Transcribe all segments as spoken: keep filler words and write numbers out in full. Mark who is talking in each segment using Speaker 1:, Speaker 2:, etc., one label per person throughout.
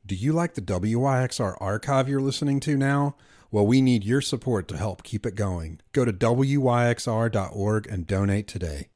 Speaker 1: Do you like the W Y X R archive you're listening to now? Well, we need your support to help keep it going. Go to W Y X R dot org and donate today.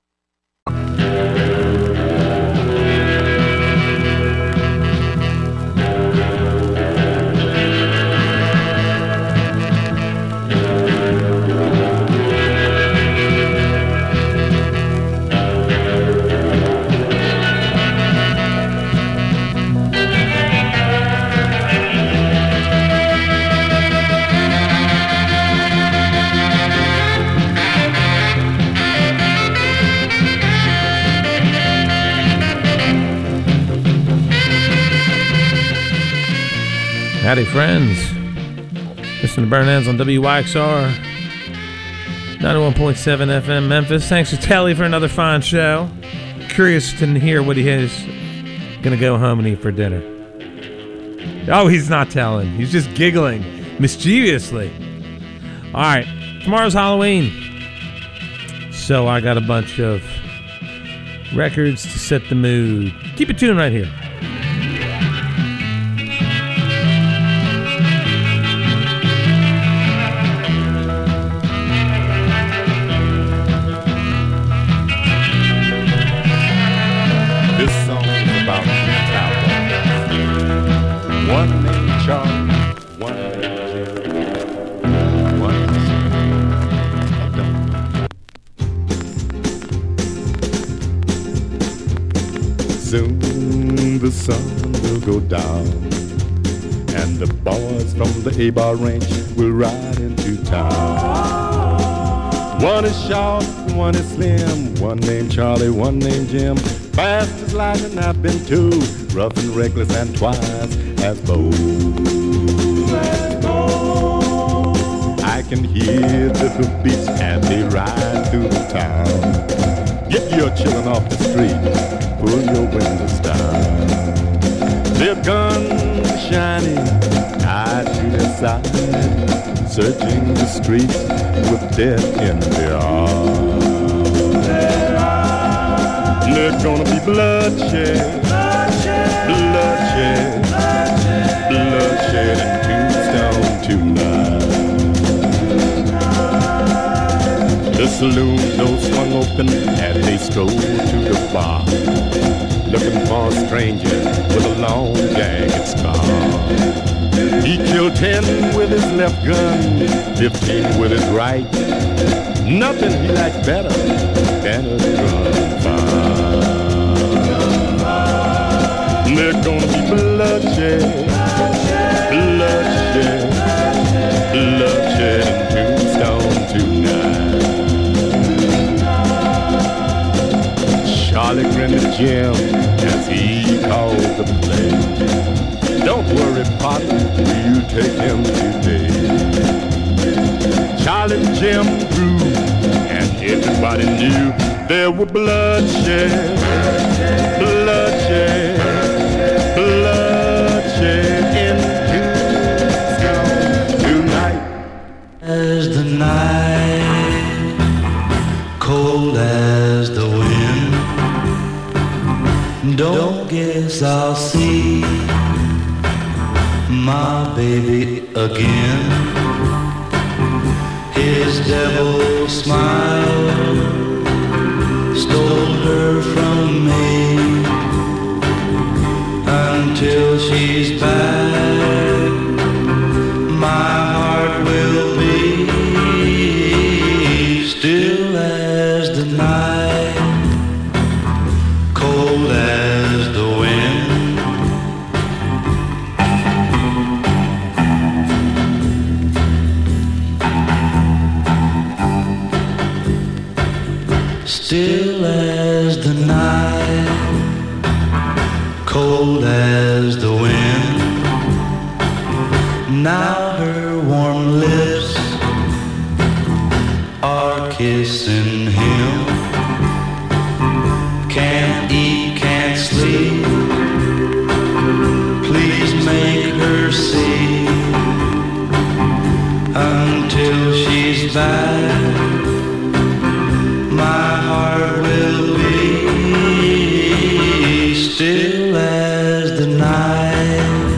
Speaker 2: Howdy, friends. Listen to Burn Ends on W Y X R ninety-one point seven F M Memphis. Thanks to Telly for another fine show. Curious to hear what he is going to go home and eat for dinner. Oh, he's not telling. He's just giggling mischievously. All right. Tomorrow's Halloween. So I got a bunch of records to set the mood. Keep it tuned right here.
Speaker 3: Soon the sun will go down, and the boys from the A-Bar ranch will ride into town. One is short, one is slim, one named Charlie, one named Jim. Fast as lightning I've been too, rough and reckless and twice as bold. I can hear the hoofbeats as they ride through the town. Get your chillin' off the street, pull your windows down. Their guns shining, eyes to their side, searching the streets with death in their arms. There's gonna be bloodshed, bloodshed, bloodshed, bloodshed in Tombstone tonight. The saloon doors swung open as they strolled to the bar, looking for a stranger with a long jagged scar. He killed ten with his left gun, fifteen with his right. Nothing he liked better than a drum fire. There's gonna be bloodshed, bloodshed, bloodshed in Tombstone tonight. Charlie grinned at Jim as he called the play. Don't worry, partner, you take him today. Charlie and Jim grew, and everybody knew there were bloodshed, bloodshed, bloodshed in Tombstone tonight.
Speaker 4: As the night, cold as the wind, don't guess I'll see my baby again. His devil smile stole her from me. Until she's back, my heart will be still as the night, cold as the wind. Still as the night, cold as the wind. Now her warm lips are kissing him. Can't eat, can't sleep. Please make her see. Until she's back, my heart will be still as the night,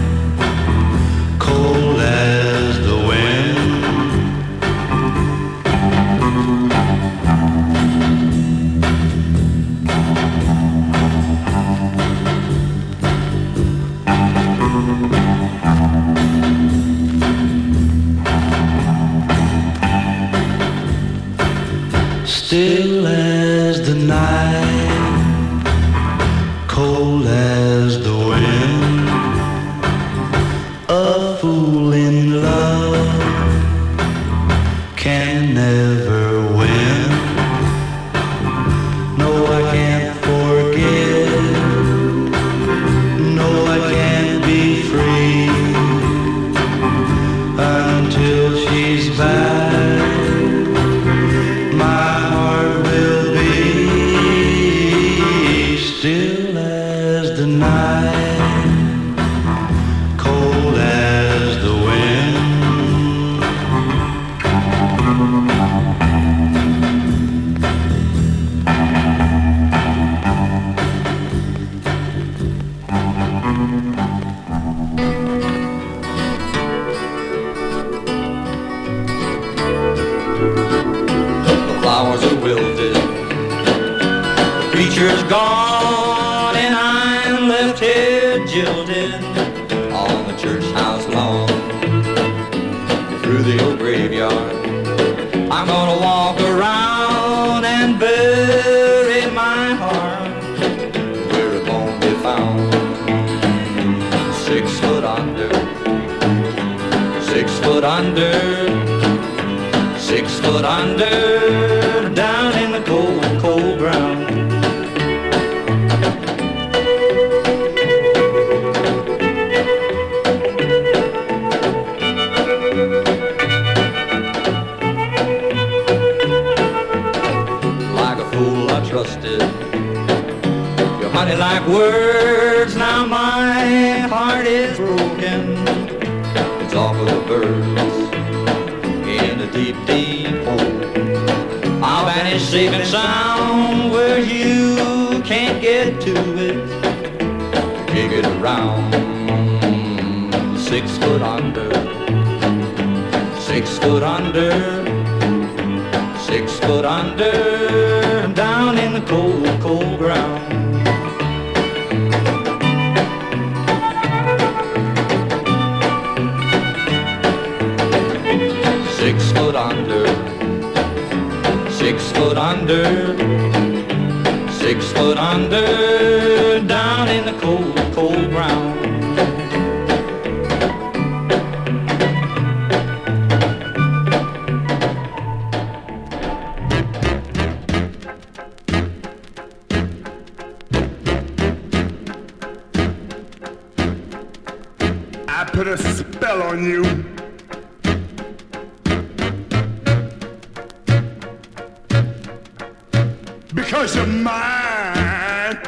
Speaker 4: gone and I'm left here jilted on the church house lawn. Through the old graveyard I'm gonna walk around and bury my heart where it won't be found. Six foot under, six foot under, six foot under, down in the cold, cold ground. Like a fool I trusted your honey-like words, now my heart is broken. It's all for the birds in a deep, deep hole. I'll vanish safe and sound where you can't get to it. Kick it around. Six foot under, six foot under, six foot under, down in the cold, cold ground. Six foot under, six foot under, six foot under, down in the cold, cold ground.
Speaker 3: I put a spell on you. Because you're mine.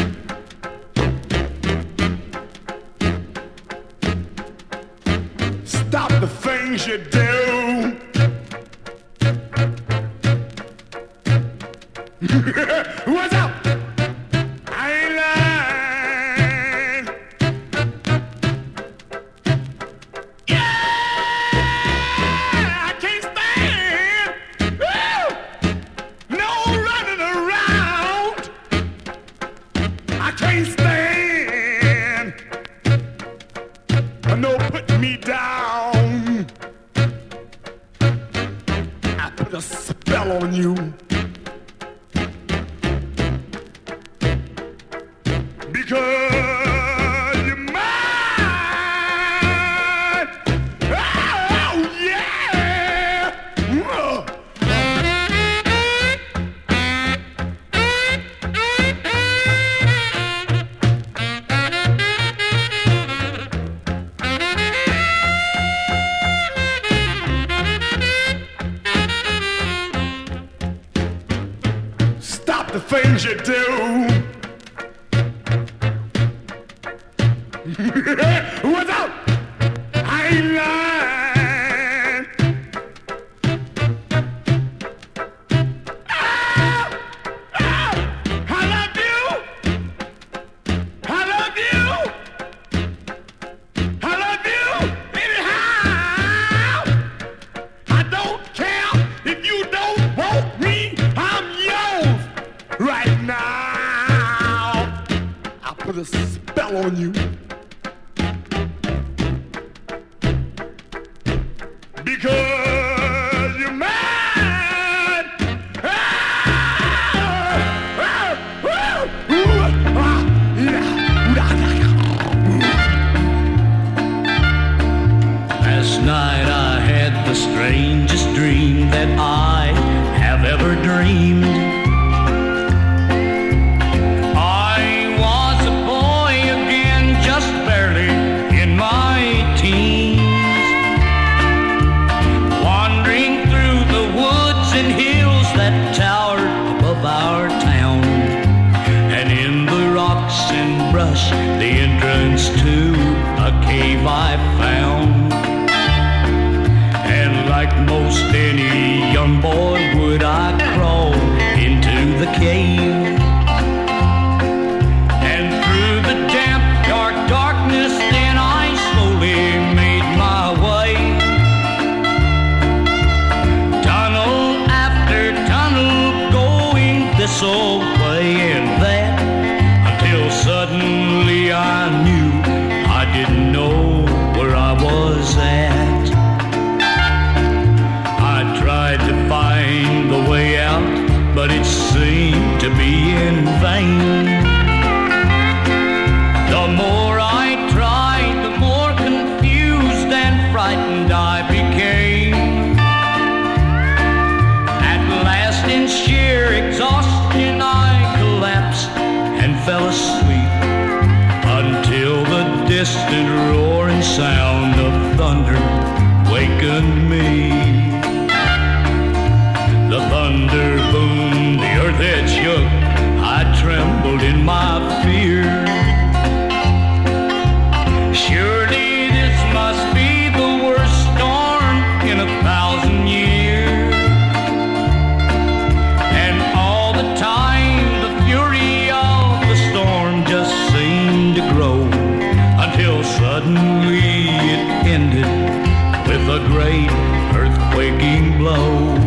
Speaker 3: Stop the things you do. What's up? I ain't lying. Yeah, I can't stand. Woo! No running around. I can't stand. No putting me down. I put a spell on you. Because you're mine. Oh, yeah. Whoa. Stop the things you do. What's up? I ain't lying. Oh, oh, I love you. I love you. I love you anyhow. I don't care if you don't want me. I'm yours right now. I'll put a spell on you. Because you're mine. Ah, ah, ah, ooh, ah, yeah,
Speaker 4: Last night I had the strangest dream that I have ever dreamed. I was a boy again, just barely in my teens, wandering through the woods and hills that towered above our town, and in the rocks and brush the entrance to a cave I found. And like most any young boy would, I crawled into the cave, and through the damp dark darkness then I slowly made my way. Tunnel after tunnel, going this old way and that,
Speaker 5: didn't know where I was at. I tried to find the way out, but it seemed to be in vain. The more I tried, the more confused and frightened I became. At last, in sheer exhaustion, I collapsed and fell asleep until the distant roaring sound of thunder wakened me. The thunder boomed, the earth had shook, I trembled in my fear. Surely this must be the worst storm in a thousand years. And all the time the fury of the storm just seemed to grow, until suddenly it ended with a great earthquaking blow.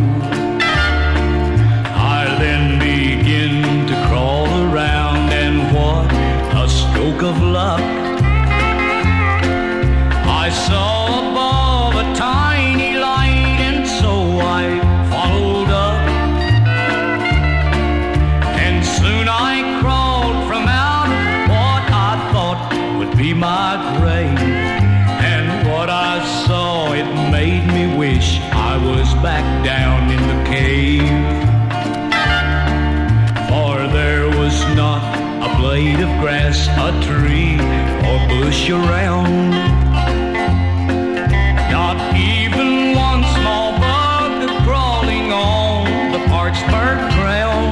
Speaker 5: I then began to crawl around, and what a stroke of luck. I saw above a tiny light, and so I followed up. And soon I crawled from out of what I thought would be my grave. And what I saw, it made me wish I was back down in the cave. For there was not a blade of grass, a tree, or bush around. Not even one small bug crawling on the parched burnt ground.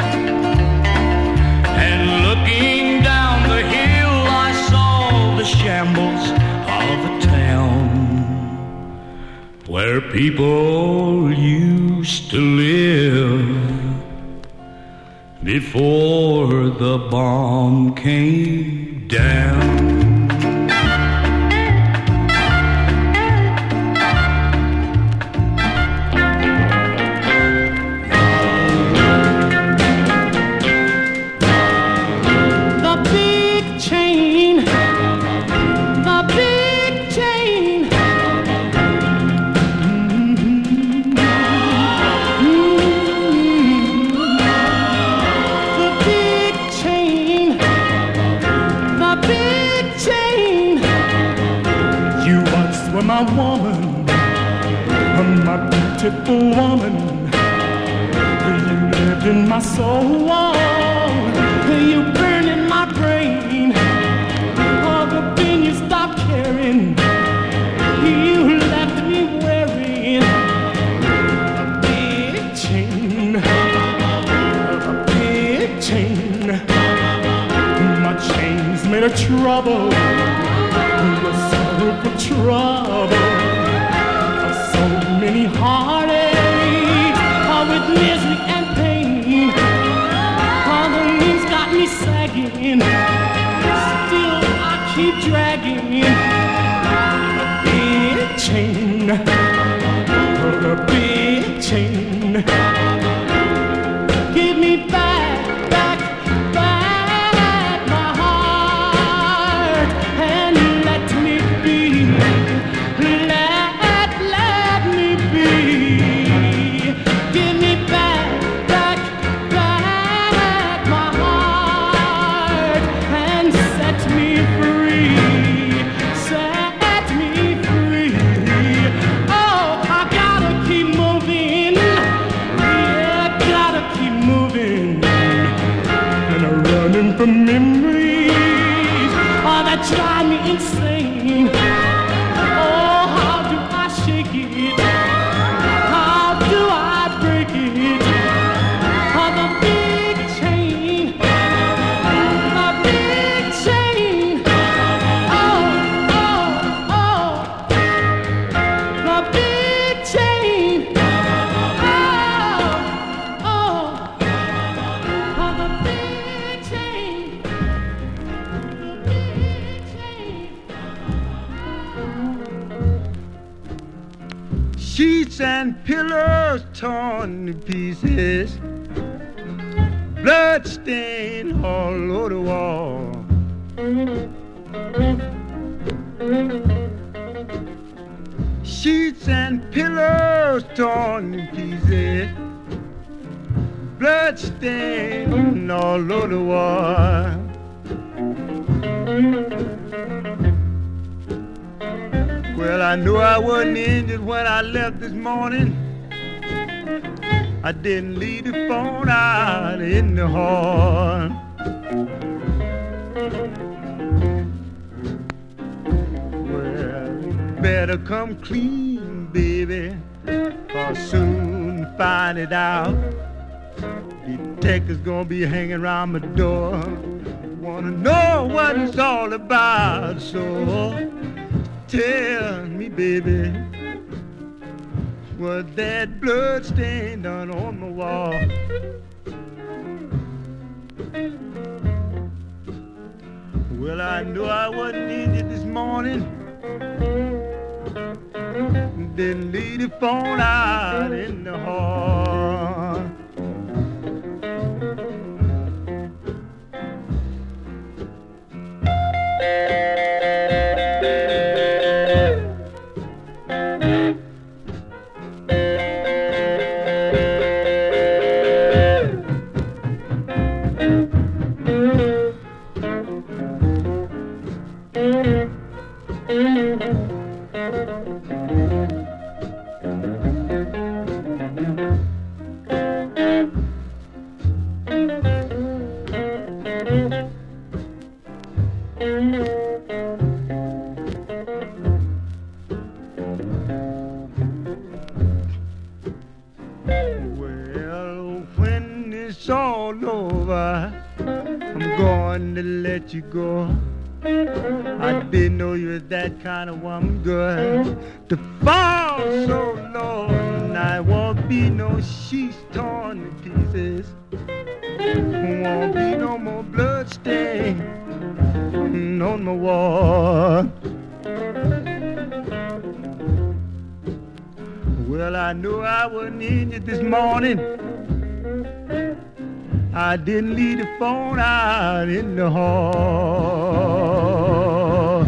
Speaker 5: And looking down the hill, I saw the shambles of a town where people used to live before the bomb came down.
Speaker 6: My woman, my beautiful woman, you live in my soul, you burn in my brain. Oh, but then you stopped caring, you left me wearing a big chain, a big chain. My chains made of trouble, for trouble, so many heartaches, all with misery and pain. All the knees got me sagging, still I keep dragging a big chain, a big chain. Give me back, back, back my heart, and let me Let, let me be. Give me back, back, back my heart, and set me free, set me free. Oh, I gotta keep moving, yeah, gotta keep moving, and I'm running from memories, oh, that drive me insane.
Speaker 7: Sheets and pillows torn to pieces, blood stain all over the wall. sheets and pillows torn in pieces, blood stained all over the wall. Well, I knew I wasn't injured when I left this morning. I didn't leave the phone out in the hall. Well, better come clean, baby, or soon find it out. Detectives gonna be hanging around my door, wanna know what it's all about. So tell me, baby, was that blood stain done on my wall? Well, I knew I wasn't injured this morning. Didn't leave the phone out in the hall. You go. I didn't know you were that kind of woman, girl, to fall so low. And I won't be no sheets torn to pieces. Won't be no more blood stain on my wall. Well, I knew I wasn't injured this morning. I didn't leave the phone out in the hall.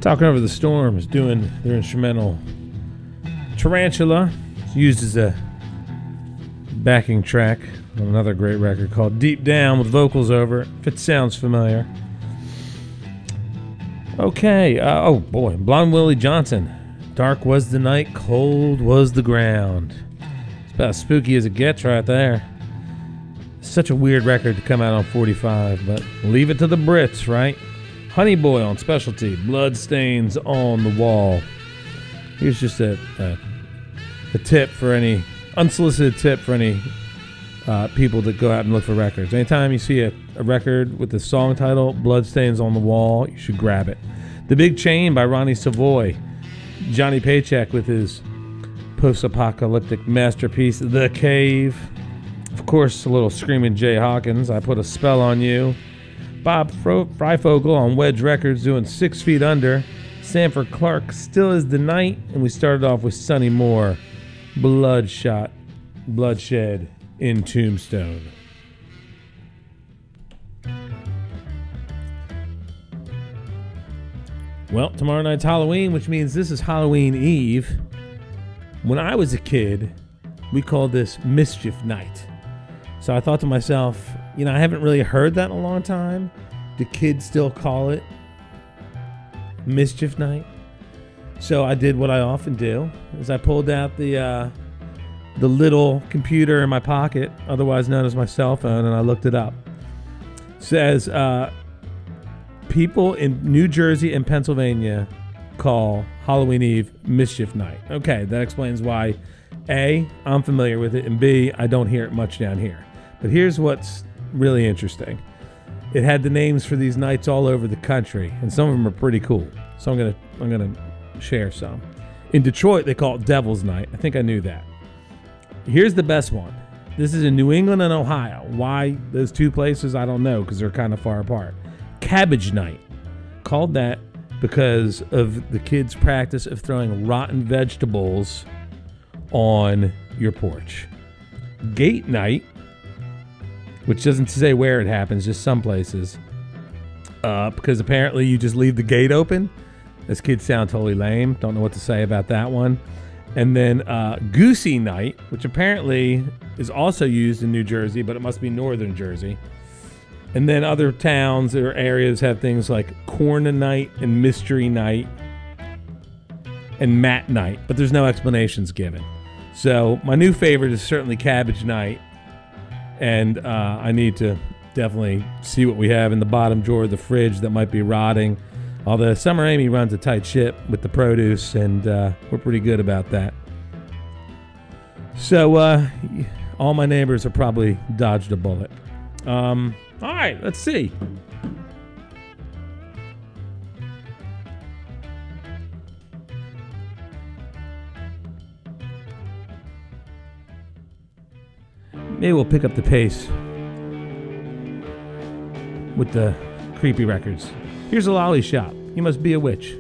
Speaker 2: Talking Over the Storm is doing their instrumental Tarantula. It's used as a backing track on another great record called Deep Down with vocals over it, if it sounds familiar. Okay, uh, oh boy, Blonde Willie Johnson. Dark was the night, cold was the ground. It's about as spooky as it gets right there. Such a weird record to come out on forty-five, but leave it to the Brits, right? Honey Boy on Specialty, Bloodstains on the Wall. Here's just a, a, a tip for any, unsolicited tip for any uh, people that go out and look for records. Anytime you see a, a record with the song title, Bloodstains on the Wall, you should grab it. The Big Chain by Ronnie Savoy. Johnny Paycheck with his post-apocalyptic masterpiece, The Cave. Of course, a little Screaming Jay Hawkins, I Put a Spell on You. Bob Fro- Freifogel on Wedge Records doing Six Feet Under. Sanford Clark, Still Is the Night. And we started off with Sonny Moore, Bloodshot, Bloodshed in Tombstone. Well, tomorrow night's Halloween, which means this is Halloween Eve. When I was a kid, we called this Mischief Night. So I thought to myself, you know, I haven't really heard that in a long time. Do kids still call it Mischief Night? So I did what I often do, is I pulled out the uh, the little computer in my pocket, otherwise known as my cell phone, and I looked it up. It says, uh, people in New Jersey and Pennsylvania call Halloween Eve Mischief Night. Okay, that explains why, A, I'm familiar with it, and B, I don't hear it much down here. But here's what's really interesting. It had the names for these nights all over the country, and some of them are pretty cool. So I'm gonna I'm gonna share some. In Detroit, they call it Devil's Night. I think I knew that. Here's the best one. This is in New England and Ohio. Why those two places, I don't know, because they're kind of far apart. Cabbage Night. Called that because of the kids' practice of throwing rotten vegetables on your porch. Gate Night, which doesn't say where it happens, just some places. Uh, because apparently you just leave the gate open. Those kids sound totally lame. Don't know what to say about that one. And then uh, Goosey Night, which apparently is also used in New Jersey, but it must be northern Jersey. And then other towns or areas have things like Corn Night and Mystery Night and Mat Night, but there's no explanations given. So my new favorite is certainly Cabbage Night. And uh, I need to definitely see what we have in the bottom drawer of the fridge that might be rotting. Although Summer Amy runs a tight ship with the produce, and uh, we're pretty good about that. So uh, all my neighbors have probably dodged a bullet. Um, all right, let's see. Maybe we'll pick up the pace with the creepy records. Here's a Lolly Shop. You Must Be a Witch.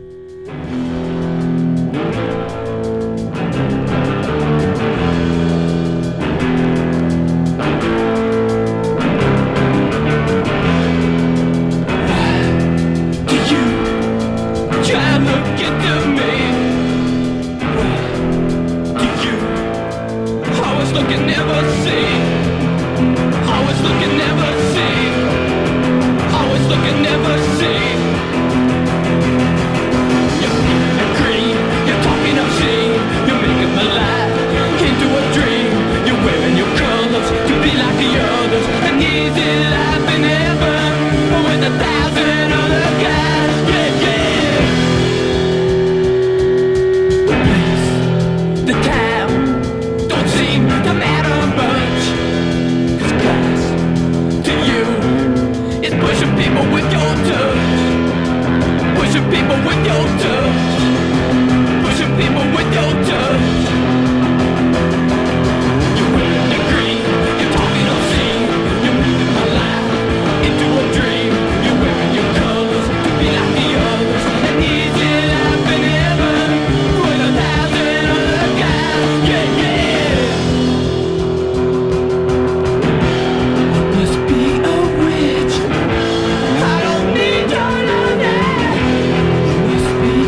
Speaker 6: Must be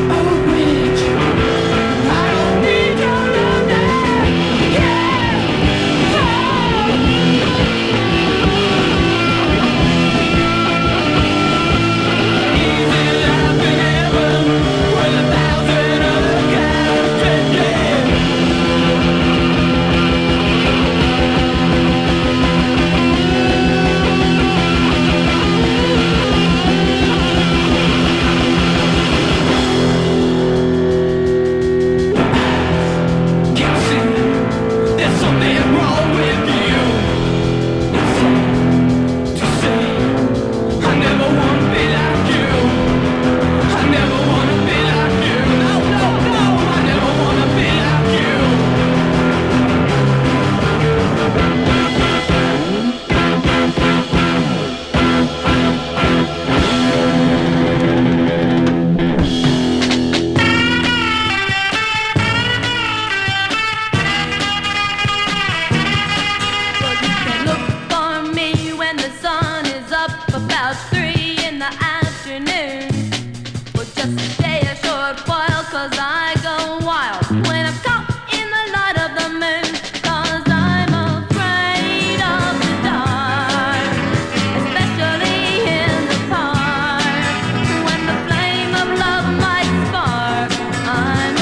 Speaker 8: about three in the afternoon. Well, just stay a short while, cause I go wild when I'm caught in the light of the moon. Cause I'm afraid of the dark, especially in the park, when the flame of love might spark. I'm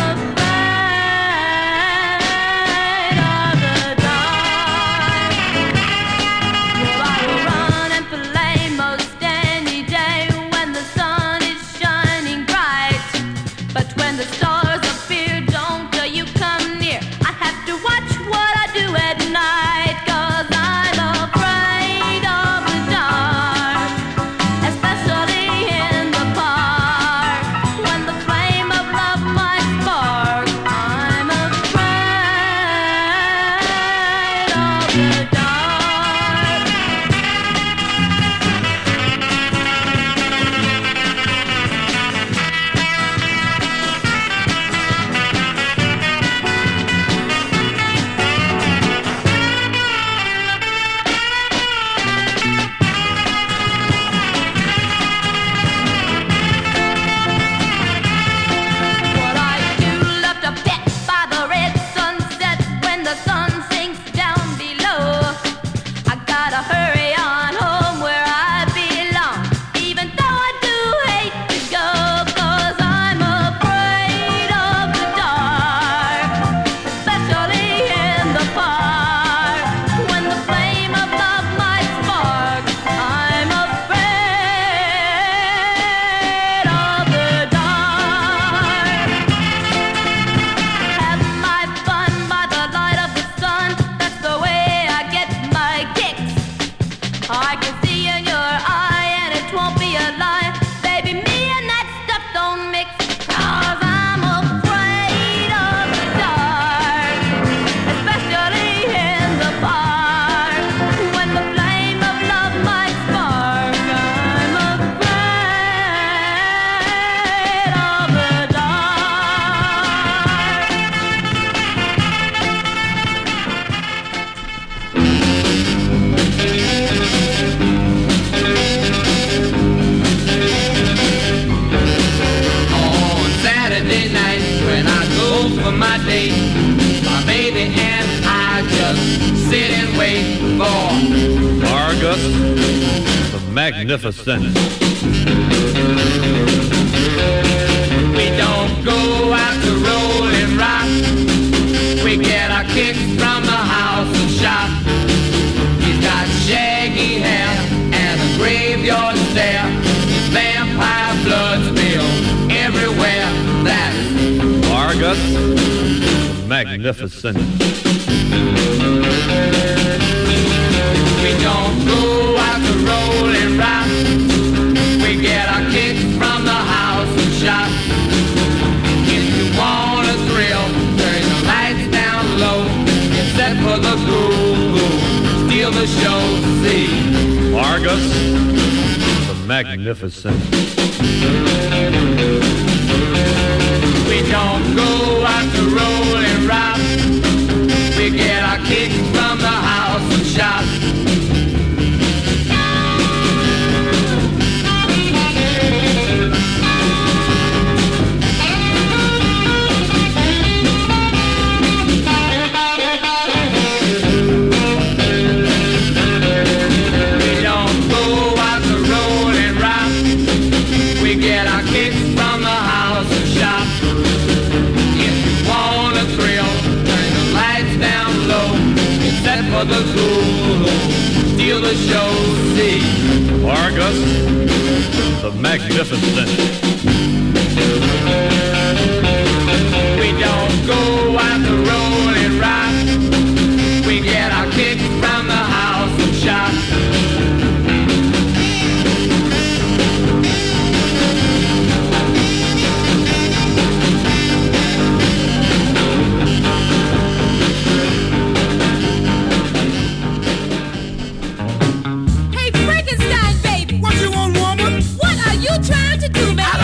Speaker 8: afraid of the dark. Well, I will run and play most any day when the sun is shining bright. But when the stars appear, don't uh, you come near. I have to watch what I do at night. Cause I'm afraid of the dark, especially in the park, when the flame of love might spark. I'm afraid of the dark. What I do love to pet by the red sunset when the sun sinks down below. I gotta hurry on home where I belong, even though I do hate to go. Cause I'm afraid of the dark, especially in the park, when the flame of love might spark. I'm afraid of the dark. Have my fun by the light of the sun. That's the way I get my kicks. I can see in your eye, and it won't be a lie. Baby, me and that stuff don't mix. Cause I'm afraid of the dark, especially in the park, when the flame of love might spark. I'm afraid of the dark.
Speaker 5: On Saturday night when I go for my date, my baby and I just sit and wait for
Speaker 2: Argus, the Magnificent.
Speaker 5: We don't go out to roll and rock. We get our kicks from the house and shop. He's got shaggy hair and a graveyard stare. Vampire blood spill everywhere. That's
Speaker 2: Argus, the Magnificent.
Speaker 5: we don't go out to roll and rock. We get our kicks from the house and shop. If you want a thrill, turn the lights down low. Get set for the groove, steal the show. See,
Speaker 2: Argus, the Magnificent.
Speaker 5: we don't go out to roll and rock. We get our kicks from the house and shop. We don't go out to roll and rock. We get our kicks from the house and shop. If you want a thrill, turn the lights down low. Get set for the groove, steal the show. See,
Speaker 2: Argus, the Magnificent.
Speaker 5: we don't go out to roll and rock. We get our kicks from the house and shop.
Speaker 8: Hey, Frankenstein, baby!
Speaker 7: What you want, woman?
Speaker 8: What are you trying to do, baby?
Speaker 5: I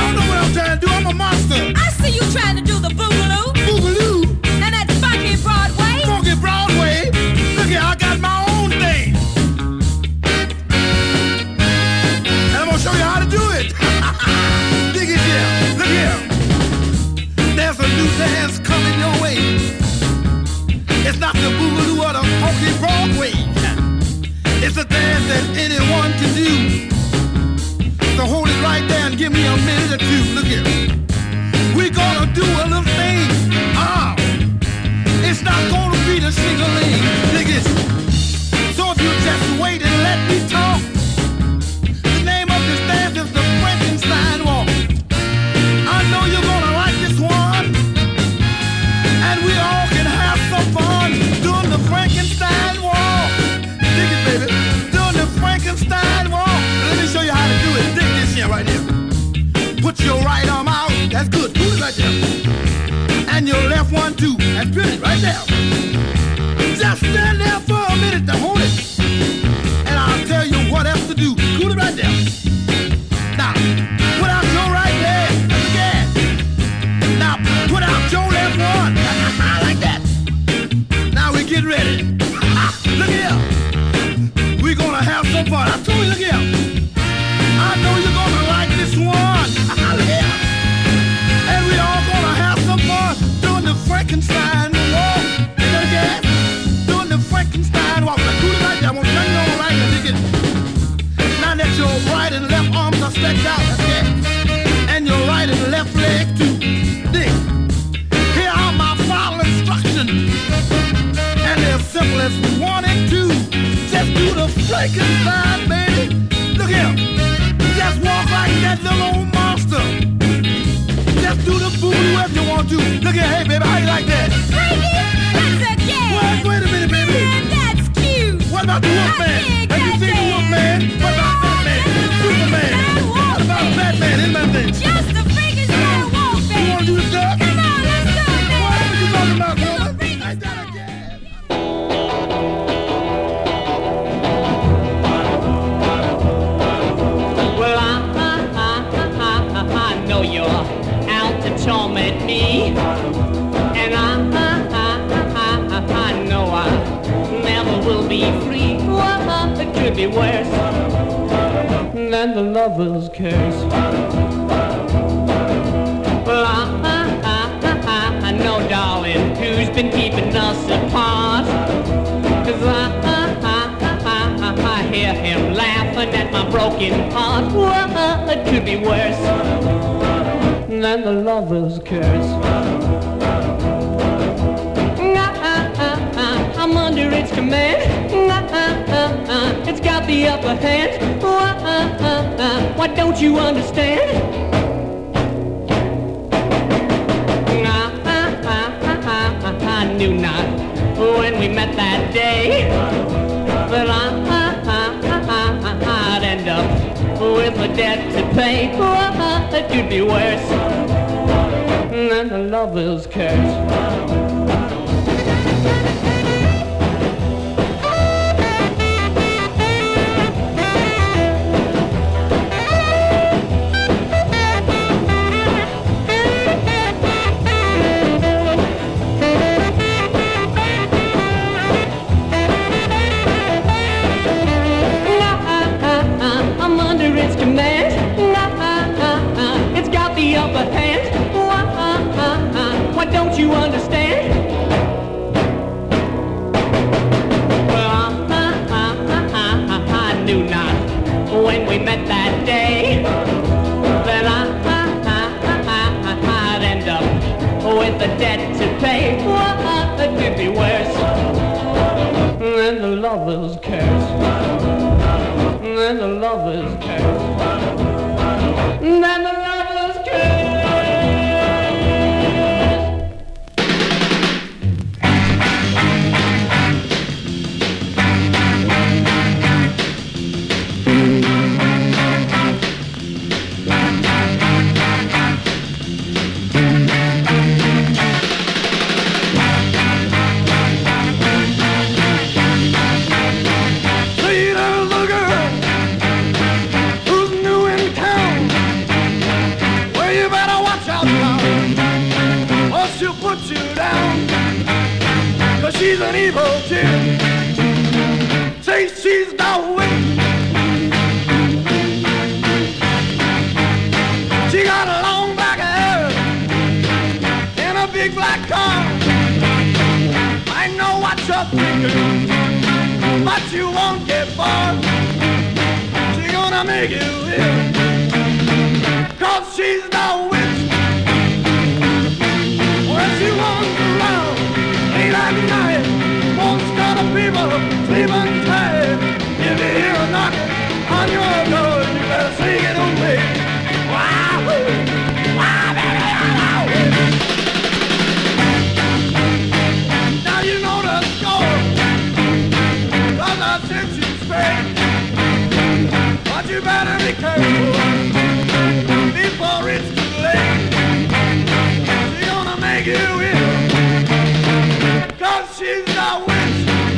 Speaker 9: give me a minute or two. Look here. We're gonna do a little thing. Ah, it's not gonna be the sing-a-ling. Dig this. So if you just wait and let me talk. The name of this dance is the Frankenstein Walk. I know you're gonna like this one, and we all can have some fun doing the Frankenstein Walk. Dig it, baby. Doing the Frankenstein Walk. Let me show you how to do it. Dig this here, right here. Put your right arm out. That's good. Put it right there. And your left one too. That's good. Right there. Just stand there for a minute to hold it, and I'll tell you what else to do. Put it right there. Now, put out your right leg. Again. Now, put out your left one. Like that. Now we get ready. Look here. We're gonna have some fun. I told you, look here. I know you're gonna like this one. Look here. And we all gonna have some fun doing the Frankenstein walk. Say that again. Doing the Frankenstein walk. Now do it right there. I'm gonna turn you on right here. Dig it. Now that your right and left arms are stretched out. That's it. And your right and left leg too. Dig. Here are my final instructions. And they're as simple as one and two. Just do the Frankenstein, baby. Look here. Just walk like that little old monster. Just do the voodoo if you want to. Look here, hey baby, how you like that?
Speaker 8: That's okay.
Speaker 9: Wait, wait a minute, baby.
Speaker 8: Yeah, that's cute.
Speaker 9: What about the Wolfman? Have you seen the Wolfman? What about Batman? Superman? What about Batman? Isn't that thing?
Speaker 8: Just the Frankenstein walk,
Speaker 9: You
Speaker 8: baby.
Speaker 9: want to do the stuff?
Speaker 8: Come on, let's do it, baby.
Speaker 9: What are you talking about, woman? Like that again.
Speaker 5: Well, I, I, I, I, I know you're out to torment me, and I, I, I, I, I know I never will be free. Well, it could be worse than the lover's curse. Well, I, I, I, I know, darling, who's been keeping us apart. 'Cause I, I, I, I, I hear him laughing at my broken heart. Well, it could be worse than the lover's curse. I'm under its command. It's got the upper hand. Why don't you understand? I knew not when we met that day that I, I'd end up with a debt to pay. It could be worse than the lover's curse. You understand? Well, I, I, I, I knew not when we met that day that I, I, I, I'd end up with a debt to pay. Well, it could be worse than the lover's curse. Than the lover's curse. Than the lover's curse. She's an evil chick. Say she's the witch. She got a long black hair and a big black car. I know what you're thinking, but you won't get far. She's gonna make you ill.
Speaker 9: 'cause she's the witch. Well, she runs around late at night, most kind of people sleeping tight. If you hear a knocking on your door, you better sing it away. Wow, wow, baby, wow. Now you know the score, 'cause I sent you straight. But you better be careful before it's too late. She's gonna make you ill, 'cause she's the witch.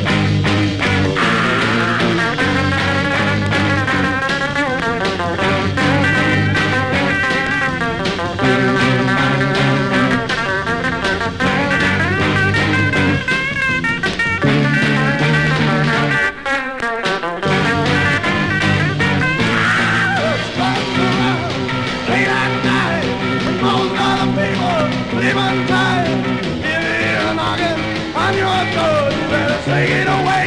Speaker 9: Take it away.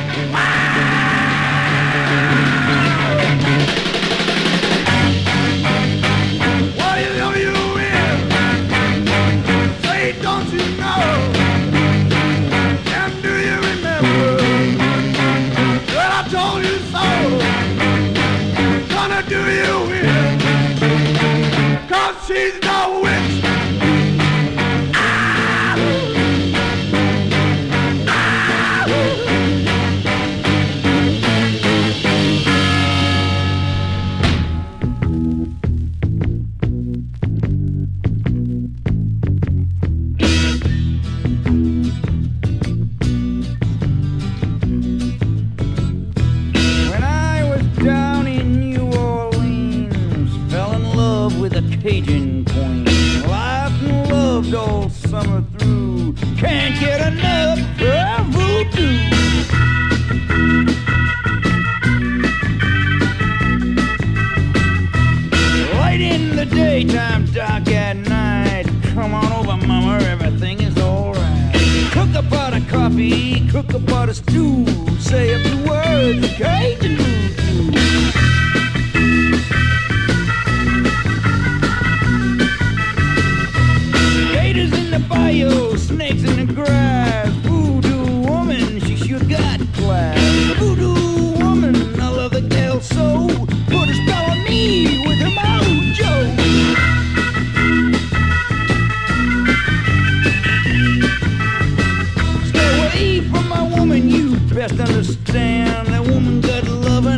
Speaker 9: What is it you in? Say, don't you know? And do you remember that I told you so? Gonna do you in, 'cause she's the witch.
Speaker 10: Cajun queen, life and loved all summer through. Can't get enough of voodoo. Light in the daytime, dark at night. Come on over, mama, everything is alright. Cook a pot of coffee, cook a pot of stew. Say a few words of Cajun voodoo. The bayou, snakes in the grass. Voodoo woman, she sure got class. Voodoo woman, I love the gal so. Put a spell on me with her mojo. Stay away from my woman, you best understand. That woman got love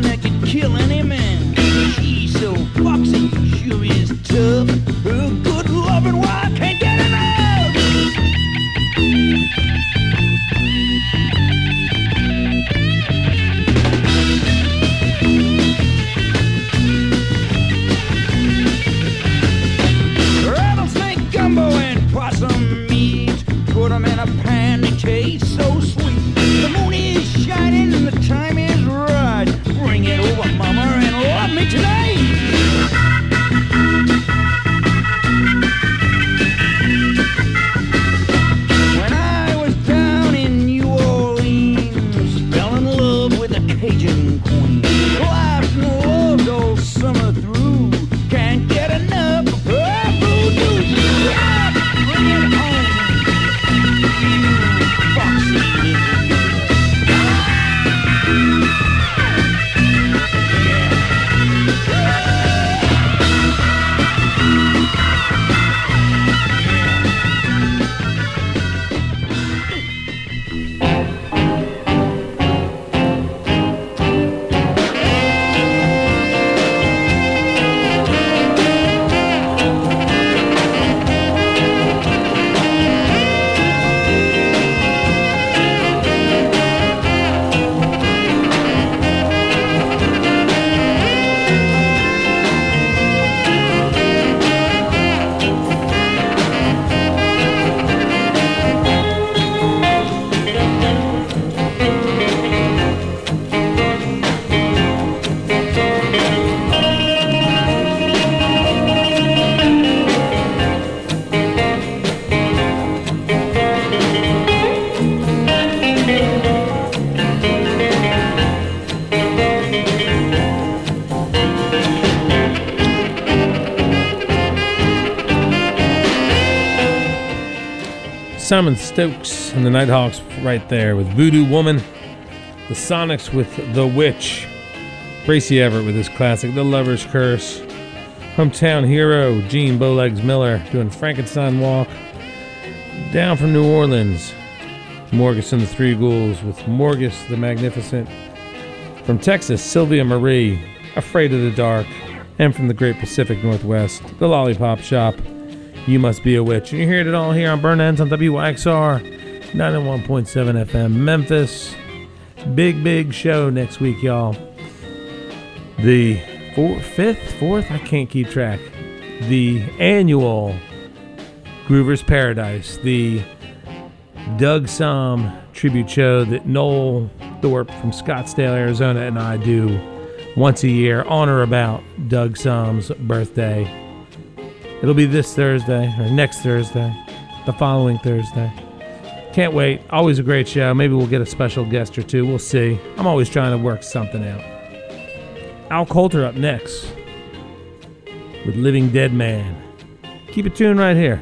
Speaker 2: Simon Stokes and the Nighthawks right there with Voodoo Woman. The Sonics with The Witch. Bracy Everett with his classic The Lover's Curse. Hometown Hero Gene Bowlegs Miller doing Frankenstein Walk. Down from New Orleans, Morgus and the Three Ghouls with Morgus the Magnificent. From Texas, Sylvia Marie, Afraid of the Dark. And from the Great Pacific Northwest, The Lollipop Shop, You Must Be a Witch. And you're hearing it all here on Burn Ends on W Y X R ninety-one point seven F M Memphis. Big, big show next week, y'all. The four, fifth, fourth, I can't keep track. The annual Groover's Paradise, the Doug Somm tribute show that Noel Thorpe from Scottsdale, Arizona, and I do once a year on or about Doug Somm's birthday. It'll be this Thursday, or next Thursday, the following Thursday. Can't wait. Always a great show. Maybe we'll get a special guest or two. We'll see. I'm always trying to work something out. Al Coulter up next with Living Dead Man. Keep it tuned right here.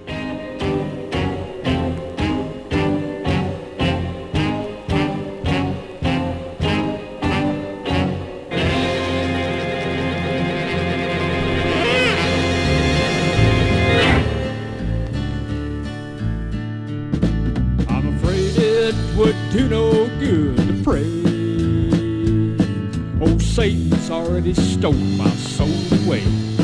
Speaker 10: Do no good to pray. Oh, Satan's already stole my soul away,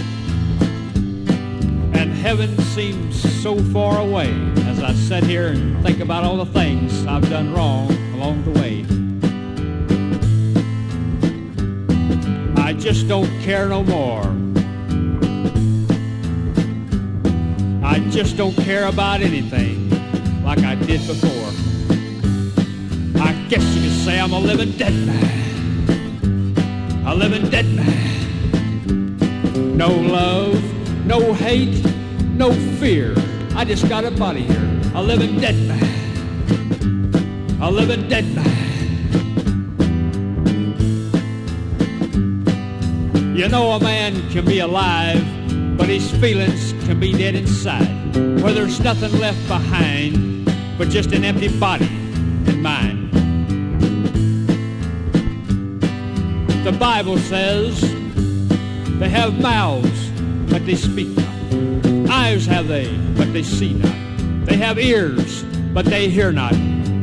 Speaker 10: and heaven seems so far away as I sit here and think about all the things I've done wrong along the way. I just don't care no more. I just don't care about anything like I did before. I guess you could say I'm a living dead man. A living dead man. No love, no hate, no fear. I just got a body here. A living dead man. A living dead man. You know a man can be alive, but his feelings can be dead inside, where there's nothing left behind but just an empty body and mind. The Bible says they have mouths, but they speak not. Eyes have they, but they see not. They have ears, but they hear not.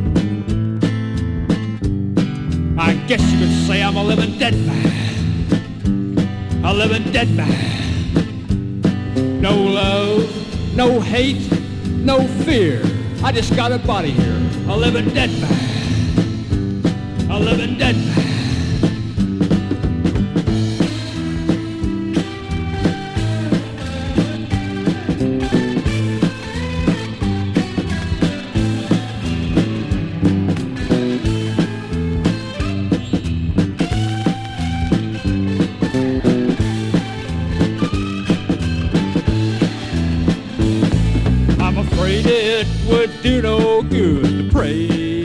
Speaker 10: I guess you could say I'm a living dead man. A living dead man. No love, no hate, no fear. I just got a body here. A living dead man. A living dead man. Do no good to pray.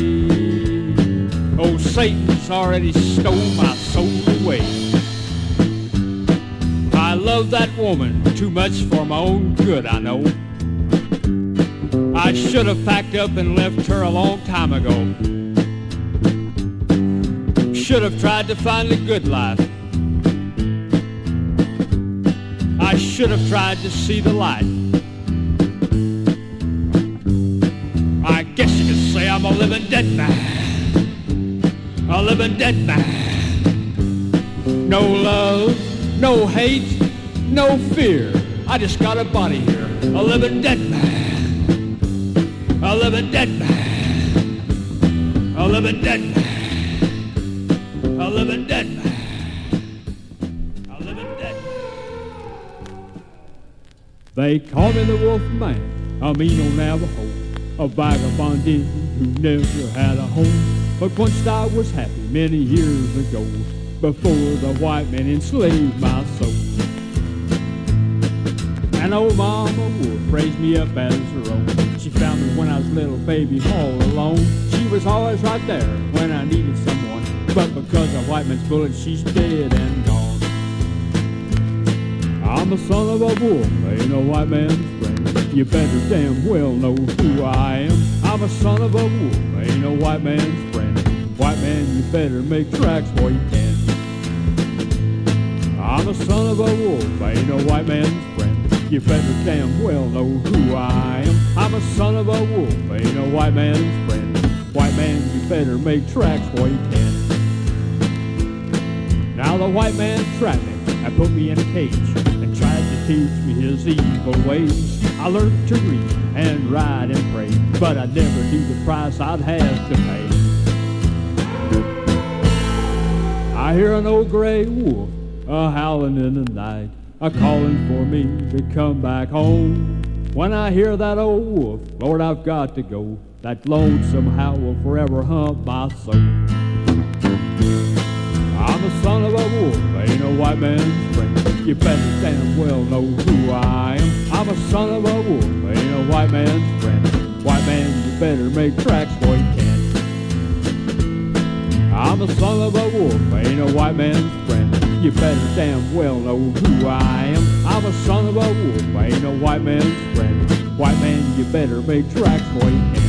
Speaker 10: Oh, Satan's already stole my soul away. I love that woman too much for my own good, I know. I should have packed up and left her a long time ago. Should have tried to find the good life. I should have tried to see the light. I guess you could say I'm a living dead man. A living dead man. No love, no hate, no fear. I just got a body here. A living dead man. A living dead man. A living dead man. A living dead man. A living dead man. They call me the Wolf Man, a mean old Navajo, a vagabond Indian who never had a home. But once I was happy many years ago, before the white man enslaved my soul. And old Mama Wolf raised me up as her own. She found me when I was a little baby all alone. She was always right there when I needed someone, but because of white man's bullet she's dead and gone. I'm
Speaker 11: I'm a son of a wolf, ain't no white man's friend. You better damn well know who I am. I'm a son of a wolf, ain't no white man's friend. White man, you better make tracks while you can. I'm a son of a wolf, ain't no white man's friend. You better damn well know who I am. I'm a son of a wolf, ain't no white man's friend. White man, you better make tracks while you can. Now the white man trapped me and put me in a cage and tried to teach me his evil ways. I learned to read and write and pray, but I never knew the price I'd have to pay. I hear an old gray wolf a howling in the night, a calling for me to come back home. When I hear that old wolf, Lord, I've got to go. That lonesome howl will forever haunt my soul. I'm a son of a wolf, ain't no white man's friend. You better damn well know who I am. I'm a son of a wolf, ain't no white man's friend. White man, you better make tracks while you can. I'm a son of a wolf, ain't no white man's friend. You better damn well know who I am. I'm a son of a wolf, ain't no white man's friend. White man, you better make tracks while you can.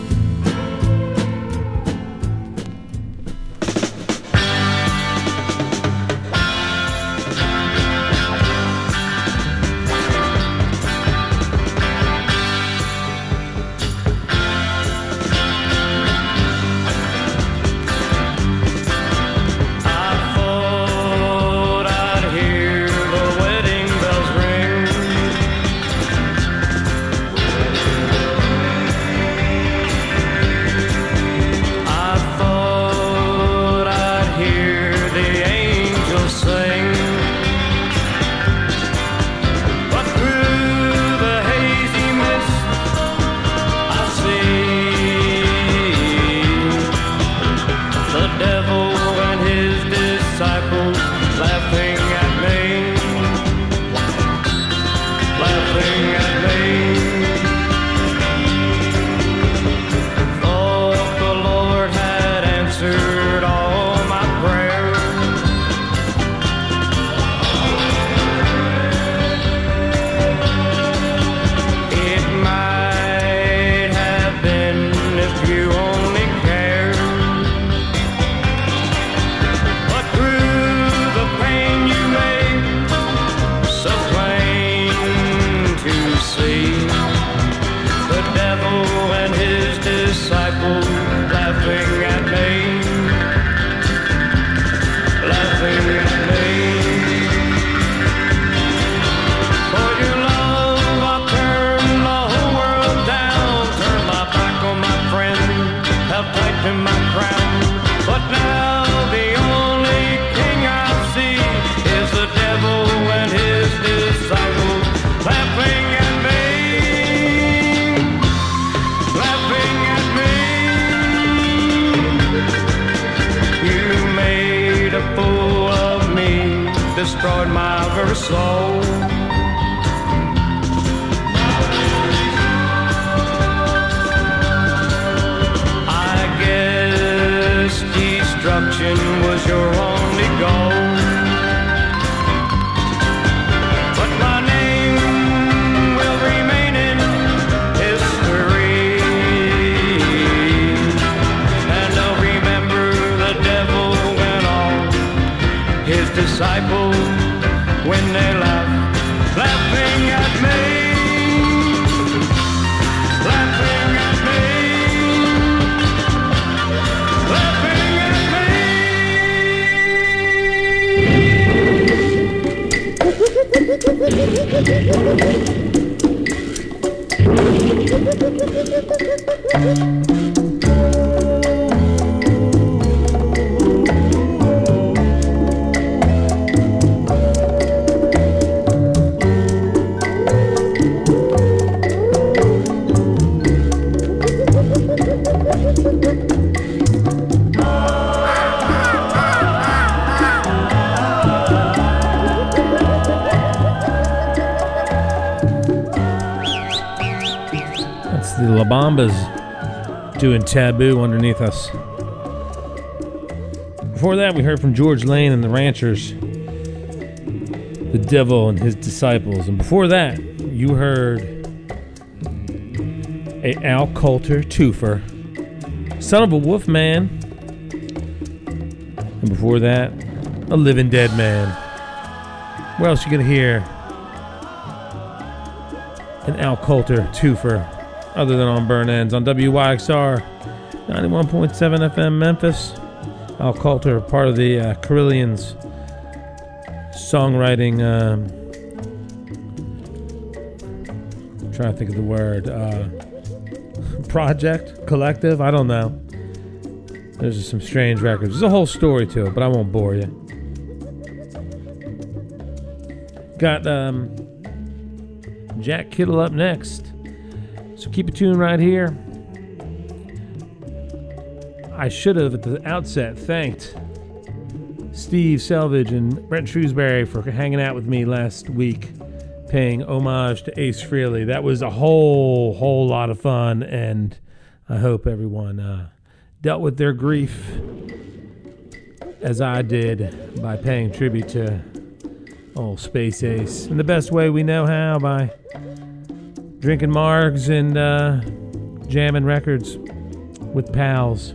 Speaker 5: Destroyed my very soul. I guess destruction was your only goal. But my name will remain in history, and I'll remember the devil went on his disciples when they laugh, laughing at me, laughing at me, laughing at me.
Speaker 2: The La Bambas doing Taboo underneath us. Before that, we heard from George Lane and the Ranchers The Devil and His Disciples. And before that, you heard a Al Coulter twofer, Son of a Wolf Man. And before that, a Living Dead Man. Where else you gonna hear an Al Coulter twofer other than on Burn Ends on W Y X R ninety-one point seven F M Memphis? Al Coulter, part of the uh, Carillions songwriting, um, I'm trying to think of the word, uh, project, collective, I don't know. There's just some strange records. There's a whole story to it, but I won't bore you. Got um, Jack Kittle up next, so keep it tuned right here. I should have at the outset thanked Steve Selvage and Brent Shrewsbury for hanging out with me last week, paying homage to Ace Frehley. That was a whole, whole lot of fun, and I hope everyone uh, dealt with their grief as I did by paying tribute to old Space Ace in the best way we know how, by drinking margs and uh, jamming records with pals.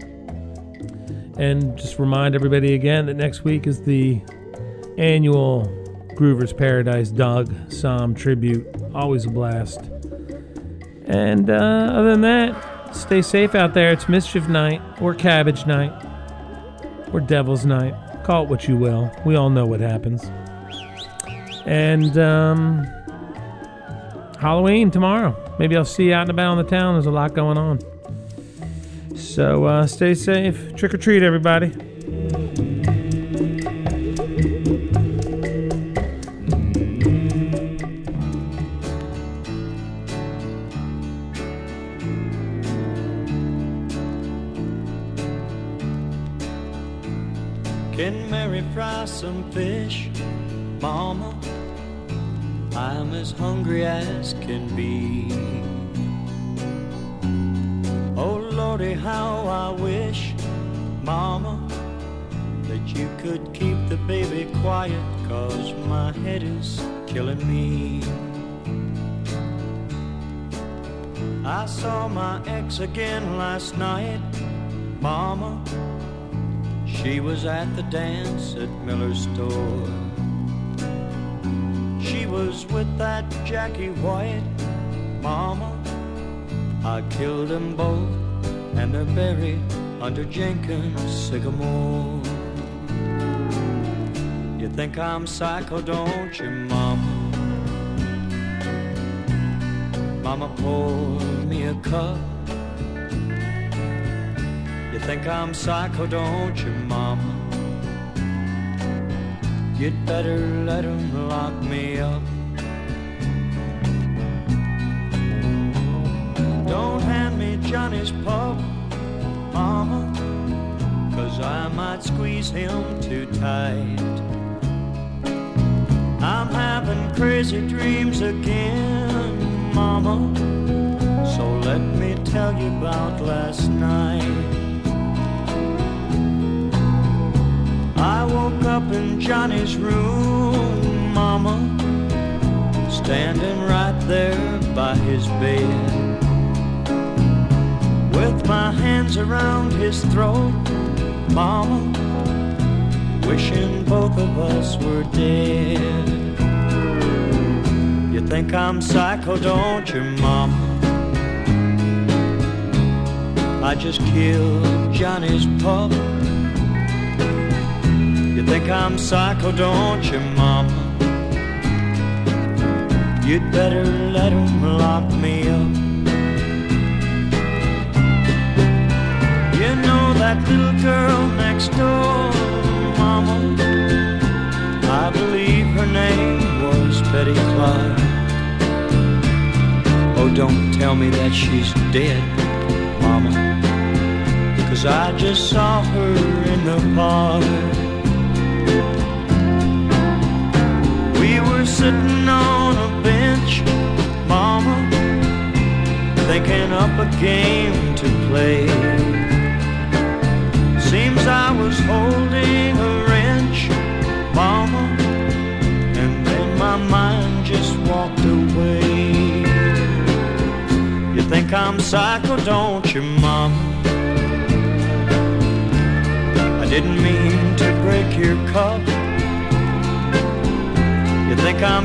Speaker 2: And just remind everybody again that next week is the annual Groover's Paradise Doug Somm tribute. Always a blast. And uh, other than that, stay safe out there. It's Mischief Night, or Cabbage Night, or Devil's Night. Call it what you will. We all know what happens. And um, Halloween tomorrow. Maybe I'll see you out and about on the town. There's a lot going on. So uh, stay safe. Trick or treat, everybody.
Speaker 12: Can Mary fry some fish, Mama? I'm as hungry as can be. Oh, Lordy, how I wish, Mama, that you could keep the baby quiet, 'cause my head is killing me. I saw my ex again last night, Mama. She was at the dance at Miller's store. She was with that Jackie White, Mama. I killed them both, and they're buried under Jenkins' sycamore. You think I'm psycho, don't you, Mama? Mama poured me a cup. You think I'm psycho, don't you, Mama? You'd better let 'em lock me up. Don't hand me Johnny's pup, Mama, 'cause I might squeeze him too tight. I'm having crazy dreams again, Mama, so let me tell you about last night. I woke up in Johnny's room, Mama, standing right there by his bed, with my hands around his throat, Mama, wishing both of us were dead. You think I'm psycho, don't you, Mama? I just killed Johnny's pup. You think I'm psycho, don't you, Mama? You'd better let 'em lock me up. You know that little girl next door, Mama, I believe her name was Betty Clark. Oh, don't tell me that she's dead, Mama, 'cause I just saw her in the park. We were sitting on a bench, Mama, thinking up a game to play. Seems I was holding a wrench, Mama, and my mind just walked away. You think I'm psycho, don't you, Mama? I didn't mean to break your cup. You think I'm